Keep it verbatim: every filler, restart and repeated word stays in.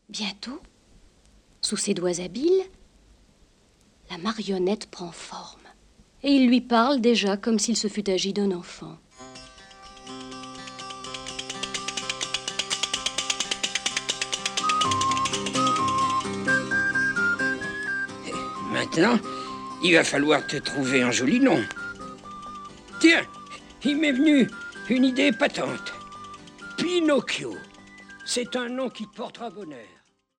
Bientôt, sous ses doigts habiles, la marionnette prend forme. Et il lui parle déjà comme s'il se fût agi d'un enfant. Maintenant, il va falloir te trouver un joli nom. Tiens, il m'est venu une idée patente. Pinocchio. C'est un nom qui te portera bonheur.